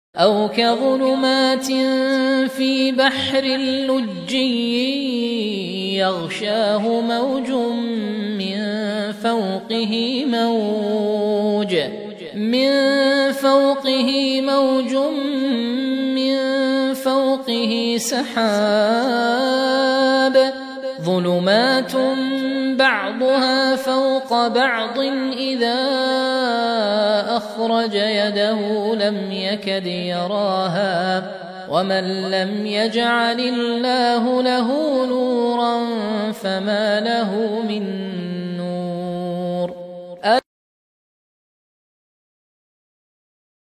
أو كظلمات في بحر لجي يغشاه موج من فوقه سحاب ظلمات بعضها فوق بعض إذا أخرج يده لم يكد يراها ومن لم يجعل الله له نورا فما له من